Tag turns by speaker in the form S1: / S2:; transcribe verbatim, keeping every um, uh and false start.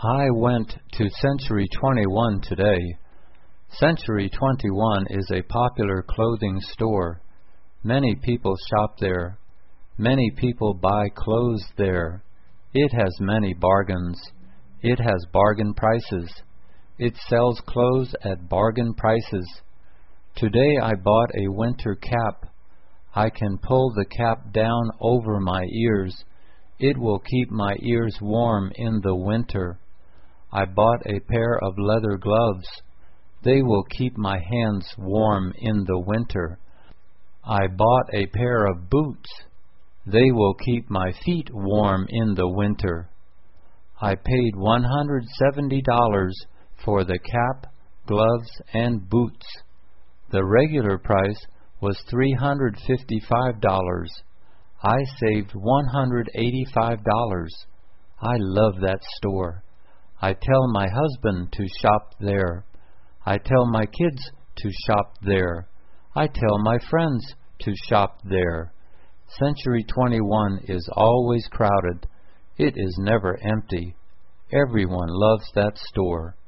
S1: I went to Century twenty-one today. Century twenty-one is a popular clothing store. Many people shop there. Many people buy clothes there. It has many bargains. It has bargain prices. It sells clothes at bargain prices. Today I bought a winter cap. I can pull the cap down over my ears. It will keep my ears warm in the winter. I bought a pair of leather gloves. They will keep my hands warm in the winter. I bought a pair of boots. They will keep my feet warm in the winter. I paid one hundred seventy dollars for the cap, gloves, and boots. The regular price was three hundred fifty-five dollars. I saved one hundred eighty-five dollars. I love that store. I tell my husband to shop there. I tell my kids to shop there. I tell my friends to shop there. Century twenty-one is always crowded. It is never empty. Everyone loves that store.